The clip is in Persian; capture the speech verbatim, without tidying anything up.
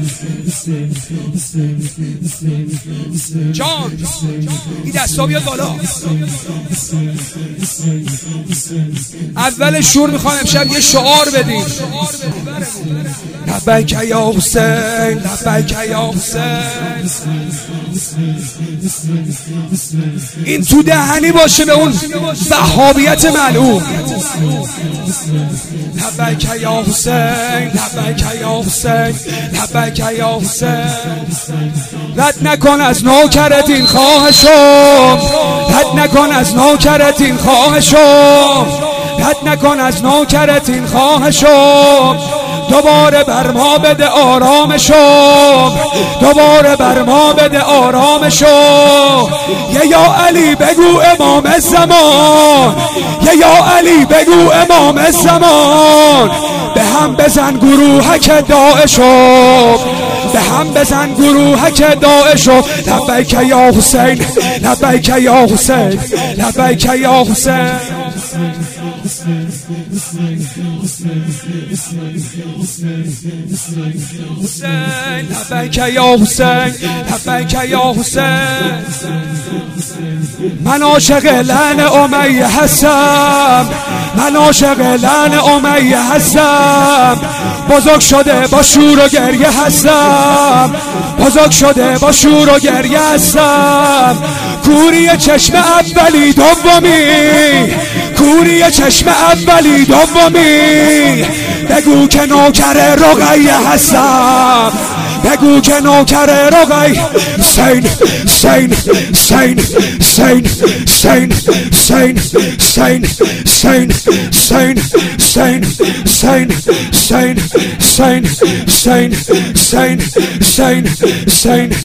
جان این دستا بیاد بالا. اول شور میخوام امشب یه شعار بدیم. لبیک یا حسین، لبیک یا حسین. این تو دهنی باشه به اون وهابیت ملعون. لبیک یا حسین، لبیک یا حسین، لبیک یا حسین. رد نکن از نوکرت این خواهشم، رد نکن از نوکرت این خواهشم، رد نکن از نوکرت این خواهشم. دوباره بر ما بده آرامشم، دوباره بر ما بده آرامشم. یه یا علی بگو امام زمان، یه یا علی بگو امام زمان. به هم بزن گروهک داعشم، به هم بزن گروهک داعشم. لبیک یا حسین، لبیک یا حسین، لبیک یا حسین. لبیک یا حسین، لبیک یا حسین. من عاشق لعن امیه هستم، من عاشق لعن امیه هستم. بزرگ شده با شور و گریه هستم، بزرگ شده با شور و گریه هستم. کوری چشم اولی دومی، کوری چشم اولی دومی. بگو که نوکر رقیه هستم، بگو که نوکر رقیه. سین سین سین سین سین سین سین سین سین سین سین سین سین سین سین سین سین